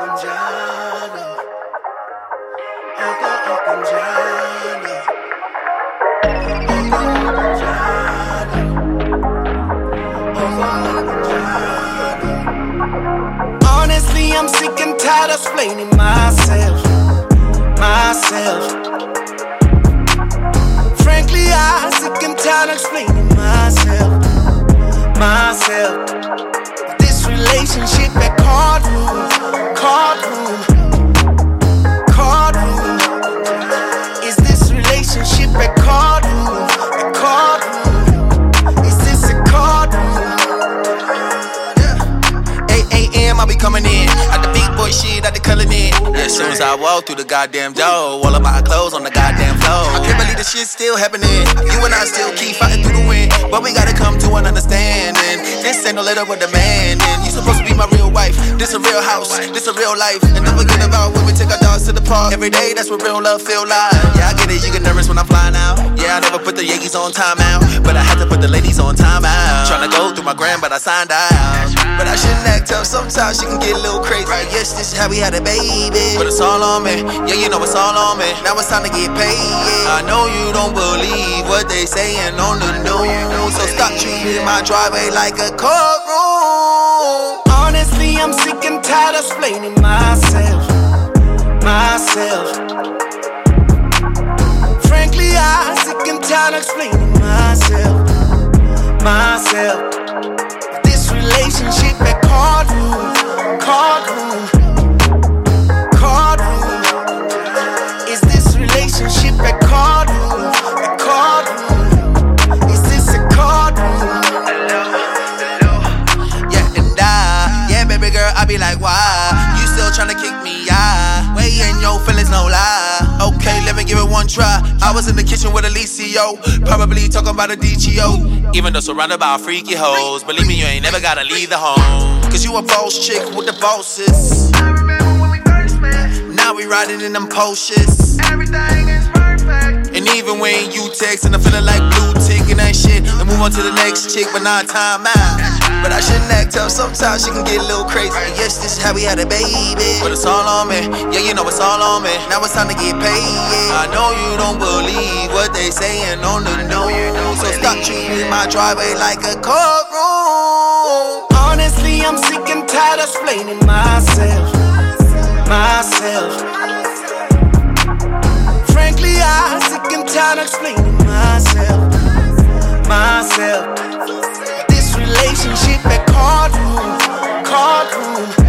Honestly, I'm sick and tired of explaining myself. Frankly, I'm sick and tired of explaining myself. This relationship at cardroom. Is this relationship at cardroom? Is this a cardroom? 8 a.m. I'll be coming in. At the big boy shit, at the color in. Yeah, as soon as I walk through the goddamn door, all of my clothes on the goddamn floor. I can't believe this shit still happening. You and I still keep fighting through the wind, but we gotta come to an understanding. This ain't no letter with demanding. You supposed to be my real wife. This a real house, this a real life. And don't forget about when we take our dogs to the park. Every day, that's what real love feel like. Yeah, I get it, you get nervous when I'm flying out. Yeah, I never put the Yankees on timeout, but I had to put the ladies on timeout. Tryna go through my gram, but I signed out. But I shouldn't act tough, sometimes she can get a little crazy. Yes, this is how we had a baby, but it's all on me. Yeah, you know it's all on me. Now it's time to get paid. I know you don't believe what they saying on the news, so stop treating my driveway like a courtroom. Honestly, I'm sick and tired of explaining myself. Frankly, I'm sick and tired of explaining myself. This relationship at cardroom. Is this relationship at cardroom? Is this a cardroom? Yeah, baby girl, I be like, why? You still tryna kick me, yeah? Way in your feelings, no lie. Okay, let me give it one try. I was in the kitchen with Alicio, probably talking about a DTO. Even though surrounded by freaky hoes, believe me, you ain't never gotta leave the home. Cause you a boss chick with the bosses. I remember when we first met. Now we riding in them Porsches. Everything is perfect. And even when you text and I'm feeling like blue tick and that shit, and move on to the next chick, but not time out. But I shouldn't act tough, sometimes she can get a little crazy. Yes, this is how we had a baby, but it's all on me. Yeah, you know it's all on me. Now it's time to get paid. I know you don't believe what they saying on the news, so stop treating my driveway like a courtroom. Honestly, I'm sick and tired of explaining myself. Frankly, I'm sick and tired of explaining myself. This relationship at cardroom.